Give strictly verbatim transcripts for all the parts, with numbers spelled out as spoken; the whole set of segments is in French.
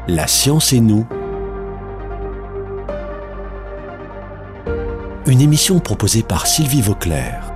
La science et nous. Une émission proposée par Sylvie Vauclair.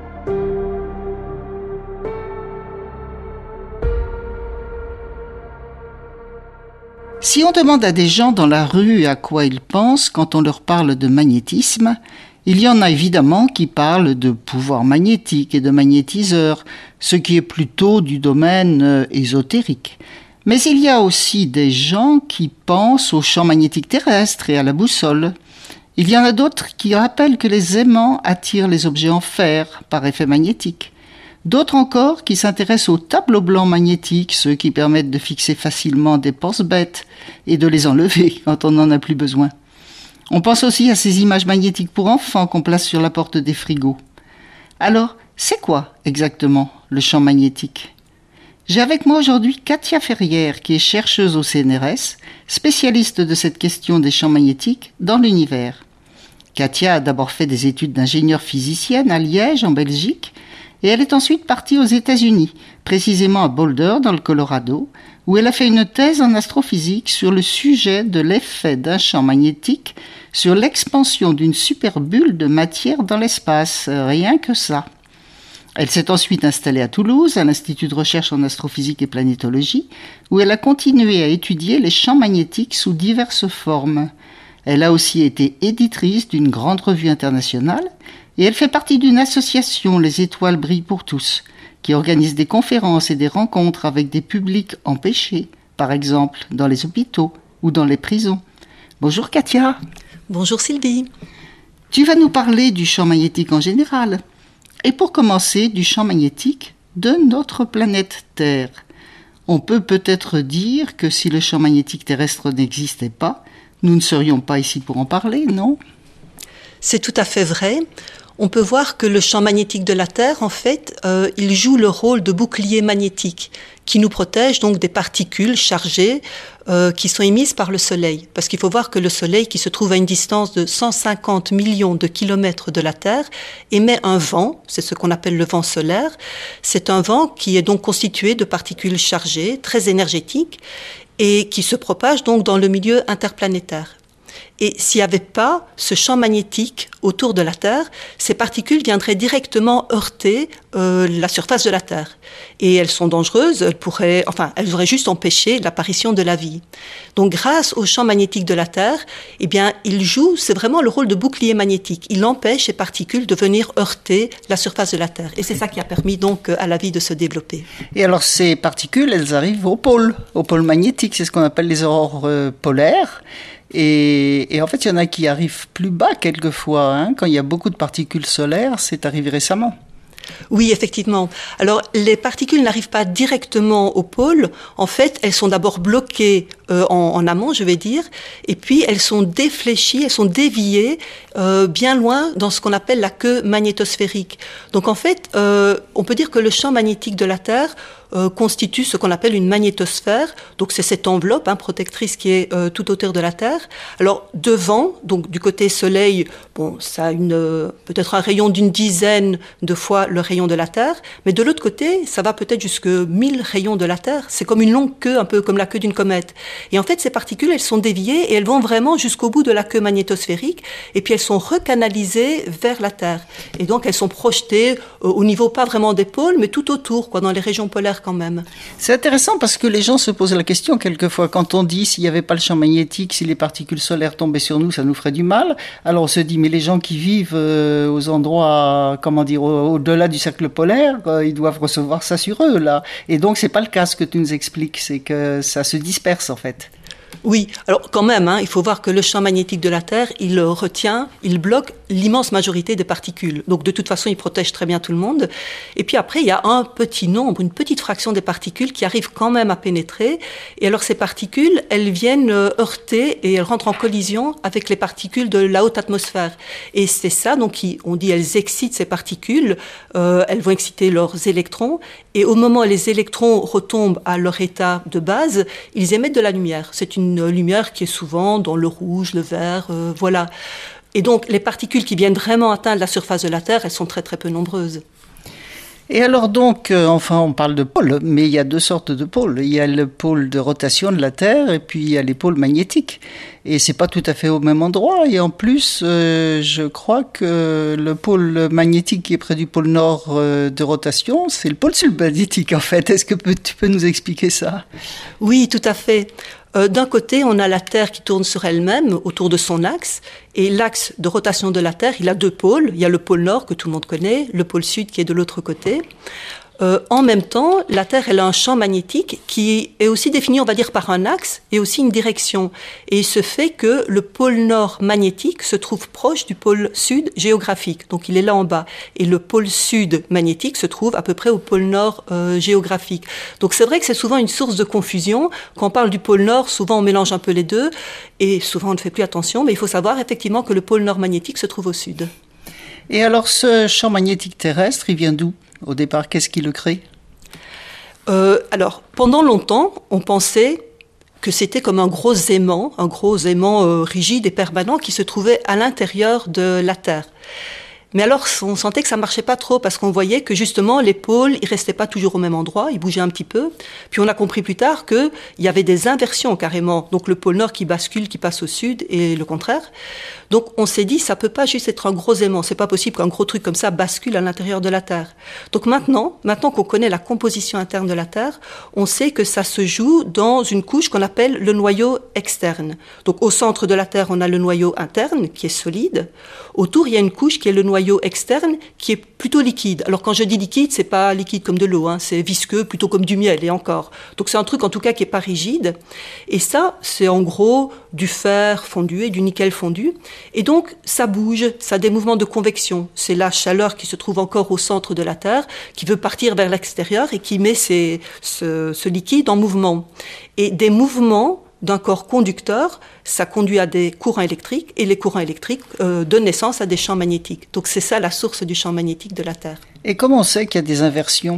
Si on demande à des gens dans la rue à quoi ils pensent quand on leur parle de magnétisme, il y en a évidemment qui parlent de pouvoir magnétique et de magnétiseur, ce qui est plutôt du domaine euh, ésotérique. Mais il y a aussi des gens qui pensent au champ magnétique terrestre et à la boussole. Il y en a d'autres qui rappellent que les aimants attirent les objets en fer par effet magnétique. D'autres encore qui s'intéressent aux tableaux blancs magnétiques, ceux qui permettent de fixer facilement des pense-bêtes et de les enlever quand on n'en a plus besoin. On pense aussi à ces images magnétiques pour enfants qu'on place sur la porte des frigos. Alors, c'est quoi exactement le champ magnétique ? J'ai avec moi aujourd'hui Katia Ferrière, qui est chercheuse au C N R S, spécialiste de cette question des champs magnétiques dans l'univers. Katia a d'abord fait des études d'ingénieure physicienne à Liège, en Belgique, et elle est ensuite partie aux États-Unis, précisément à Boulder, dans le Colorado, où elle a fait une thèse en astrophysique sur le sujet de l'effet d'un champ magnétique sur l'expansion d'une superbulle de matière dans l'espace, rien que ça. Elle s'est ensuite installée à Toulouse, à l'Institut de recherche en astrophysique et planétologie, où elle a continué à étudier les champs magnétiques sous diverses formes. Elle a aussi été éditrice d'une grande revue internationale, et elle fait partie d'une association, Les Étoiles brillent pour tous, qui organise des conférences et des rencontres avec des publics empêchés, par exemple dans les hôpitaux ou dans les prisons. Bonjour Katia. Bonjour Sylvie. Tu vas nous parler du champ magnétique en général. Et pour commencer, du champ magnétique de notre planète Terre. On peut peut-être dire que si le champ magnétique terrestre n'existait pas, nous ne serions pas ici pour en parler, non ? C'est tout à fait vrai. On peut voir que le champ magnétique de la Terre, en fait, euh, il joue le rôle de bouclier magnétique qui nous protège donc des particules chargées euh, qui sont émises par le Soleil. Parce qu'il faut voir que le Soleil, qui se trouve à une distance de cent cinquante millions de kilomètres de la Terre, émet un vent, c'est ce qu'on appelle le vent solaire. C'est un vent qui est donc constitué de particules chargées, très énergétiques, et qui se propage donc dans le milieu interplanétaire. Et s'il n'y avait pas ce champ magnétique autour de la Terre, ces particules viendraient directement heurter euh, la surface de la Terre. Et elles sont dangereuses, elles pourraient, enfin, elles auraient juste empêché l'apparition de la vie. Donc, grâce au champ magnétique de la Terre, eh bien, il joue, c'est vraiment le rôle de bouclier magnétique. Il empêche ces particules de venir heurter la surface de la Terre. Et c'est ça qui a permis donc à la vie de se développer. Et alors, ces particules, elles arrivent au pôle, au pôle magnétique, c'est ce qu'on appelle les aurores euh, polaires. Et, et en fait, il y en a qui arrivent plus bas quelquefois. Hein. Quand il y a beaucoup de particules solaires, c'est arrivé récemment. Oui, effectivement. Alors, les particules n'arrivent pas directement au pôle. En fait, elles sont d'abord bloquées euh, en, en amont, je vais dire, et puis elles sont défléchies, elles sont déviées euh, bien loin dans ce qu'on appelle la queue magnétosphérique. Donc, en fait, euh, on peut dire que le champ magnétique de la Terre euh, constitue ce qu'on appelle une magnétosphère. Donc, c'est cette enveloppe hein, protectrice qui est euh, tout autour de la Terre. Alors, devant, donc du côté Soleil, bon, ça a une, euh, peut-être un rayon d'une dizaine de fois le rayon de la Terre, mais de l'autre côté, ça va peut-être jusque mille rayons de la Terre. C'est comme une longue queue, un peu comme la queue d'une comète. Et en fait, ces particules, elles sont déviées et elles vont vraiment jusqu'au bout de la queue magnétosphérique, et puis elles sont recanalisées vers la Terre. Et donc, elles sont projetées euh, au niveau, pas vraiment des pôles, mais tout autour, quoi, dans les régions polaires quand même. C'est intéressant parce que les gens se posent la question quelquefois, quand on dit s'il n'y avait pas le champ magnétique, si les particules solaires tombaient sur nous, ça nous ferait du mal. Alors on se dit, mais les gens qui vivent euh, aux endroits, comment dire, au- au-delà du cercle polaire, euh, ils doivent recevoir ça sur eux, là. Et donc, c'est pas le cas, ce que tu nous expliques, c'est que ça se disperse, en fait. Oui, alors quand même, hein, il faut voir que le champ magnétique de la Terre, il retient, il bloque l'immense majorité des particules. Donc de toute façon, il protège très bien tout le monde. Et puis après, il y a un petit nombre, une petite fraction des particules qui arrivent quand même à pénétrer. Et alors ces particules, elles viennent heurter et elles rentrent en collision avec les particules de la haute atmosphère. Et c'est ça, donc on dit elles excitent ces particules, euh, elles vont exciter leurs électrons. Et au moment où les électrons retombent à leur état de base, ils émettent de la lumière. C'est une lumière qui est souvent dans le rouge, le vert, euh, voilà. Et donc, les particules qui viennent vraiment atteindre la surface de la Terre, elles sont très très peu nombreuses. Et alors donc, euh, enfin on parle de pôles, mais il y a deux sortes de pôles. Il y a le pôle de rotation de la Terre et puis il y a les pôles magnétiques. Et c'est pas tout à fait au même endroit. Et en plus, euh, je crois que le pôle magnétique qui est près du pôle nord euh, de rotation, c'est le pôle sud magnétique en fait. Est-ce que tu peux nous expliquer ça? Oui, tout à fait. Euh, d'un côté, on a la Terre qui tourne sur elle-même autour de son axe. Et l'axe de rotation de la Terre, il a deux pôles. Il y a le pôle nord que tout le monde connaît, le pôle sud qui est de l'autre côté. Euh, en même temps, la Terre, elle a un champ magnétique qui est aussi défini, on va dire, par un axe et aussi une direction. Et il se fait que le pôle nord magnétique se trouve proche du pôle sud géographique. Donc, il est là en bas. Et le pôle sud magnétique se trouve à peu près au pôle nord euh, géographique. Donc, c'est vrai que c'est souvent une source de confusion. Quand on parle du pôle nord, souvent on mélange un peu les deux. Et souvent, on ne fait plus attention. Mais il faut savoir effectivement que le pôle nord magnétique se trouve au sud. Et alors, ce champ magnétique terrestre, il vient d'où? Au départ, qu'est-ce qui le crée? euh, Alors, pendant longtemps, on pensait que c'était comme un gros aimant, un gros aimant euh, rigide et permanent qui se trouvait à l'intérieur de la Terre. Mais alors, on sentait que ça marchait pas trop parce qu'on voyait que justement les pôles, ils restaient pas toujours au même endroit, ils bougeaient un petit peu. Puis on a compris plus tard qu'il y avait des inversions carrément. Donc le pôle nord qui bascule, qui passe au sud et le contraire. Donc on s'est dit, ça peut pas juste être un gros aimant. C'est pas possible qu'un gros truc comme ça bascule à l'intérieur de la Terre. Donc maintenant, maintenant qu'on connaît la composition interne de la Terre, on sait que ça se joue dans une couche qu'on appelle le noyau externe. Donc au centre de la Terre, on a le noyau interne qui est solide. Autour, il y a une couche qui est le noyau externe qui est plutôt liquide. Alors quand je dis liquide, c'est pas liquide comme de l'eau, hein, c'est visqueux, plutôt comme du miel et encore. Donc c'est un truc en tout cas qui est pas rigide. Et ça, c'est en gros du fer fondu et du nickel fondu. Et donc ça bouge, ça a des mouvements de convection. C'est la chaleur qui se trouve encore au centre de la Terre, qui veut partir vers l'extérieur et qui met ces, ce, ce liquide en mouvement. Et des mouvements d'un corps conducteur, ça conduit à des courants électriques et les courants électriques euh, donnent naissance à des champs magnétiques. Donc c'est ça la source du champ magnétique de la Terre. Et comment on sait qu'il y a des inversions?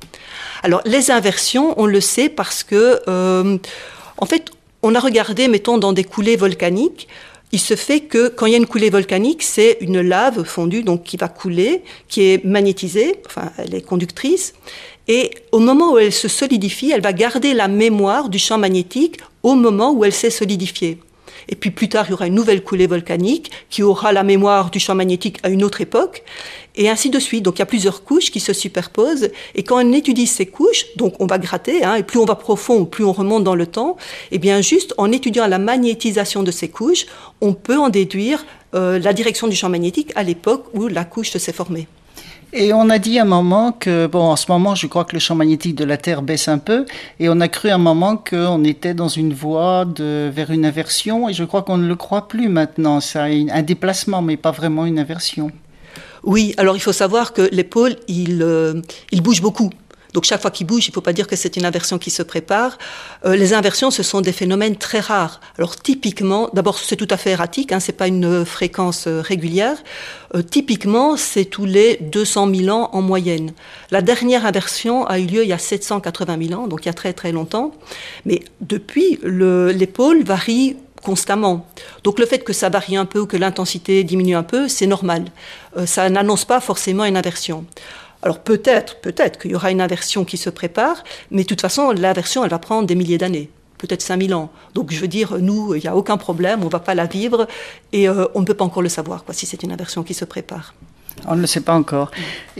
Alors les inversions, on le sait parce que, euh, en fait, on a regardé, mettons, dans des coulées volcaniques. Il se fait que quand il y a une coulée volcanique, c'est une lave fondue donc qui va couler, qui est magnétisée, enfin elle est conductrice. Et au moment où elle se solidifie, elle va garder la mémoire du champ magnétique au moment où elle s'est solidifiée. Et puis plus tard, il y aura une nouvelle coulée volcanique qui aura la mémoire du champ magnétique à une autre époque, et ainsi de suite. Donc il y a plusieurs couches qui se superposent, et quand on étudie ces couches, donc on va gratter, hein, et plus on va profond, plus on remonte dans le temps, et bien juste en étudiant la magnétisation de ces couches, on peut en déduire euh, la direction du champ magnétique à l'époque où la couche s'est formée. Et on a dit à un moment que, bon, en ce moment, je crois que le champ magnétique de la Terre baisse un peu, et on a cru à un moment qu'on était dans une voie de, vers une inversion, et je crois qu'on ne le croit plus maintenant. Ça a un déplacement, mais pas vraiment une inversion. Oui, alors il faut savoir que les pôles, ils, euh, ils bougent beaucoup. Donc chaque fois qu'ils bougent, il ne faut pas dire que c'est une inversion qui se prépare. Euh, les inversions, ce sont des phénomènes très rares. Alors typiquement, d'abord c'est tout à fait erratique, hein, c'est pas une fréquence euh, régulière. Euh, typiquement, c'est tous les deux cent mille ans en moyenne. La dernière inversion a eu lieu il y a sept cent quatre-vingt mille ans, donc il y a très très longtemps. Mais depuis, le, les pôles varient constamment. Donc le fait que ça varie un peu ou que l'intensité diminue un peu, c'est normal. Euh, ça n'annonce pas forcément une inversion. Alors peut-être, peut-être qu'il y aura une inversion qui se prépare, mais de toute façon, l'inversion, elle va prendre des milliers d'années, peut-être cinq mille ans. Donc je veux dire, nous, il n'y a aucun problème, on ne va pas la vivre, et euh, on ne peut pas encore le savoir, quoi, si c'est une inversion qui se prépare. On ne le sait pas encore.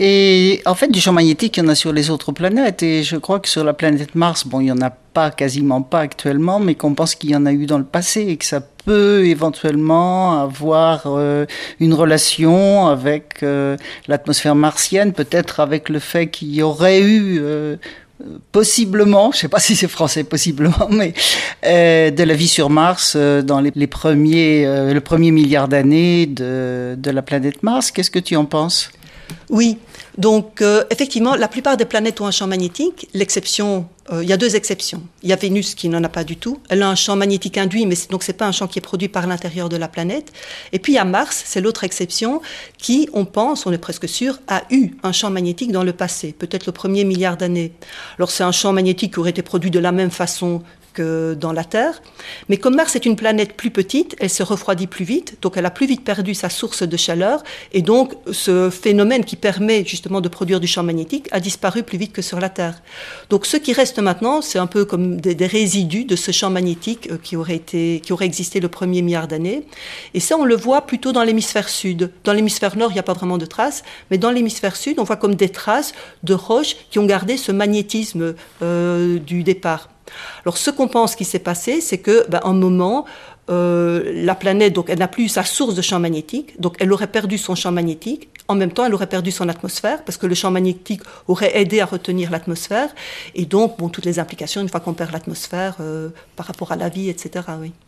Et en fait, du champ magnétique, il y en a sur les autres planètes. Et je crois que sur la planète Mars, bon, il n'y en a pas, quasiment pas actuellement, mais qu'on pense qu'il y en a eu dans le passé et que ça peut éventuellement avoir euh, une relation avec euh, l'atmosphère martienne, peut-être avec le fait qu'il y aurait eu... Euh, possiblement, je ne sais pas si c'est français, possiblement, mais euh, de la vie sur Mars euh, dans les, les premiers, euh, le premier milliard d'années de, de la planète Mars. Qu'est-ce que tu en penses? Oui, donc euh, effectivement, la plupart des planètes ont un champ magnétique. L'exception, euh, il y a deux exceptions. Il y a Vénus qui n'en a pas du tout. Elle a un champ magnétique induit, mais c'est, donc c'est pas un champ qui est produit par l'intérieur de la planète. Et puis il y a Mars, c'est l'autre exception, qui, on pense, on est presque sûr, a eu un champ magnétique dans le passé, peut-être le premier milliard d'années. Alors c'est un champ magnétique qui aurait été produit de la même façon que dans la Terre. Mais comme Mars est une planète plus petite, elle se refroidit plus vite, donc elle a plus vite perdu sa source de chaleur, et donc ce phénomène qui permet justement de produire du champ magnétique a disparu plus vite que sur la Terre. Donc ce qui reste maintenant, c'est un peu comme des, des résidus de ce champ magnétique qui aurait été, qui aurait existé le premier milliard d'années. Et ça, on le voit plutôt dans l'hémisphère sud. Dans l'hémisphère nord, il n'y a pas vraiment de traces, mais dans l'hémisphère sud, on voit comme des traces de roches qui ont gardé ce magnétisme euh, du départ. Alors, ce qu'on pense qui s'est passé, c'est que, ben, un moment, euh, la planète, donc, elle n'a plus sa source de champ magnétique, donc elle aurait perdu son champ magnétique. En même temps, elle aurait perdu son atmosphère, parce que le champ magnétique aurait aidé à retenir l'atmosphère. Et donc, bon, toutes les implications, une fois qu'on perd l'atmosphère, euh, par rapport à la vie, et cetera, oui.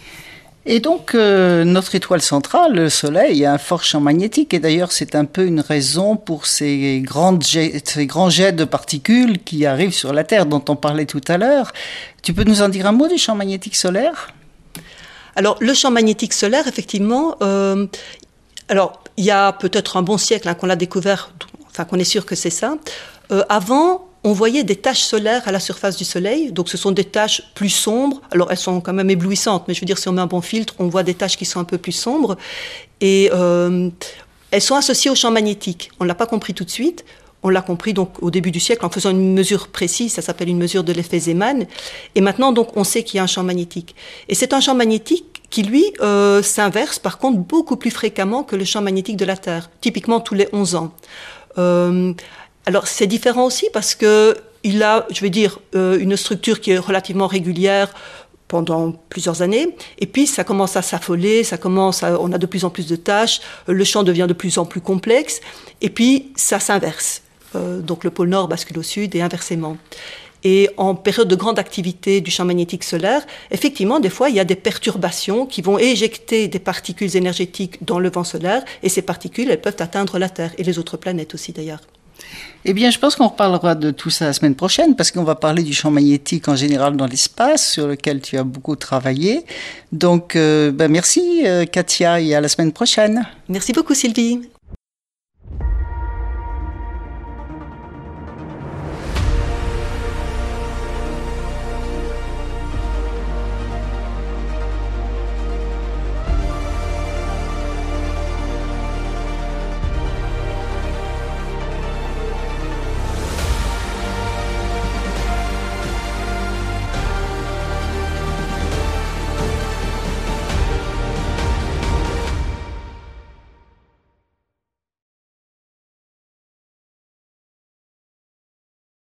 Et donc, euh, notre étoile centrale, le Soleil, a un fort champ magnétique. Et d'ailleurs, c'est un peu une raison pour ces, grandes jets, ces grands jets de particules qui arrivent sur la Terre, dont on parlait tout à l'heure. Tu peux nous en dire un mot du champ magnétique solaire ? Alors, le champ magnétique solaire, effectivement, euh, alors, il y a peut-être un bon siècle hein, qu'on l'a découvert, enfin, qu'on est sûr que c'est ça. Euh, avant, on voyait des taches solaires à la surface du Soleil, donc ce sont des taches plus sombres, alors elles sont quand même éblouissantes, mais je veux dire, si on met un bon filtre, on voit des taches qui sont un peu plus sombres, et euh, elles sont associées au champ magnétique. On ne l'a pas compris tout de suite, on l'a compris donc au début du siècle en faisant une mesure précise, ça s'appelle une mesure de l'effet Zeeman, et maintenant donc on sait qu'il y a un champ magnétique. Et c'est un champ magnétique qui lui euh, s'inverse par contre beaucoup plus fréquemment que le champ magnétique de la Terre, typiquement tous les onze ans. Euh, Alors, c'est différent aussi parce qu'il a, je vais dire, euh, une structure qui est relativement régulière pendant plusieurs années. Et puis, ça commence à s'affoler, ça commence à, on a de plus en plus de tâches, le champ devient de plus en plus complexe. Et puis, ça s'inverse. Euh, donc, le pôle nord bascule au sud et inversement. Et en période de grande activité du champ magnétique solaire, effectivement, des fois, il y a des perturbations qui vont éjecter des particules énergétiques dans le vent solaire. Et ces particules, elles peuvent atteindre la Terre et les autres planètes aussi, d'ailleurs. Eh bien, je pense qu'on reparlera de tout ça la semaine prochaine parce qu'on va parler du champ magnétique en général dans l'espace sur lequel tu as beaucoup travaillé. Donc, euh, ben merci euh, Katia et à la semaine prochaine. Merci beaucoup Sylvie.